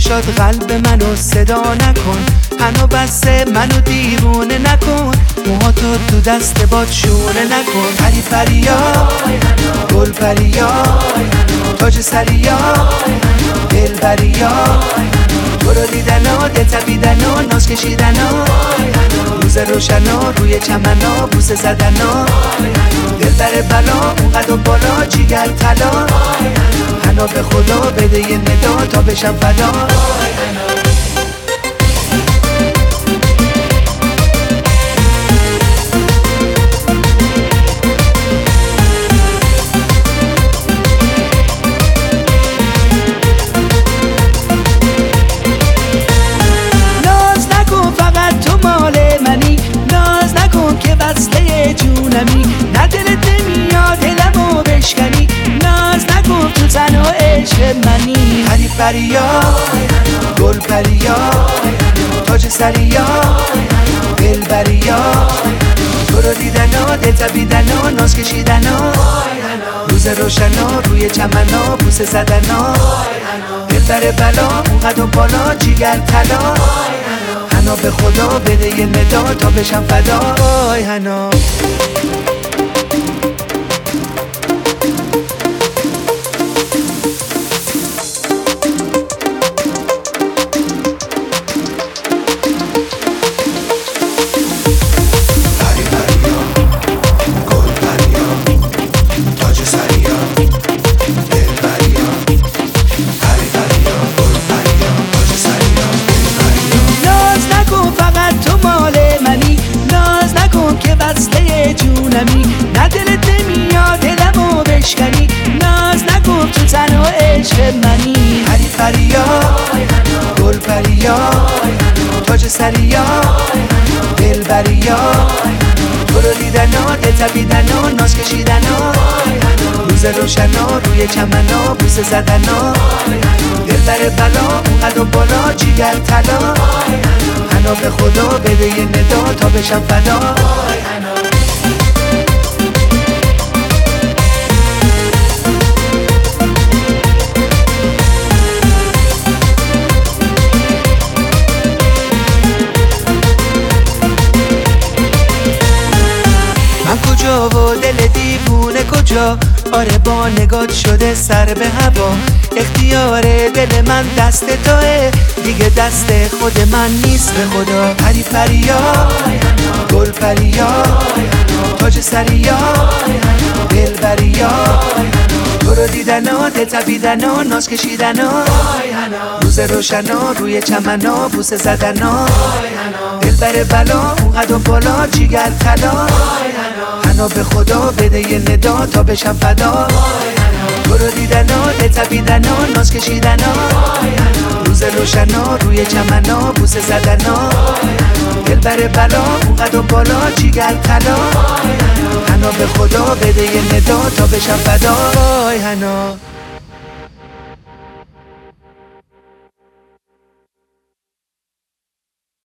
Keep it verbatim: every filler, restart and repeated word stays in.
چشات قلب منو صدا نکن، هنو بسته منو دیوونه نکن، موهاتو تو دست باد شونه نکن. پری پریا گل پریا تاج سریا دل بریا، برو دیدنا دل تبیدنا ناز کشیدنا، روز روشنا روی چمنا بوسه زدنا، دل در بلا اونقدر و بالا جیگر طلا، حنا به خدا بده یه ندا تا بشم فدا. ناز نکن فقط تو مال منی، ناز نکن که وصله جونمی، نه دلت نمیاد دلمو بشکنی، ناز نکن تو تنها عشق منی. پری پریا گل پریا تاج سریا دل بریا، برو دیدنا دل تبیدنا ناز کشیدنا، روز روشنا روی چمنا بوسه زدنا، دل در بلا اونقدر و بالا جیگر طلا، حنا به خدا بده یه ندا تا بشم فدا. وای حنا جونمی، نه دلت نمیاد دلمو بشکنی، ناز نکن تو تنها عشق منی. پری پریا گل پریا تاج سریا دل بریا، برو دیدنا دل تبیدنا ناز کشیدنا، روز روشنا روی چمنا بوسه زدنا، دل در بلا اونقدر و بالا جیگر طلا، حنا به خدا بده یه ندا تا بشم فدا. کجا و دل دیوونه کجا، آره با نگات شده سر به هوا، اختیار دل من دست توه دیگه دست خود من نیست به خدا. پری پریا گل پریا تاج سریا دل بریا، برو دیدنا دل تبیدنا ناز کشیدنا، روز روشنا روی چمنا بوسه زدنا، دل بر بلا اونقدر بالا جیگر طلا، حنا به خدا بده یه ندا تا بشم فدا. برو دیدنا دل تبیدنا ناز کشیدنا، روز روشنا روی چمنا بوسه زدنا، دل بر بلا اونقدر بالا جیگر طلا، حنا به خدا بده یه ندا تا بشم فدا. وای حنا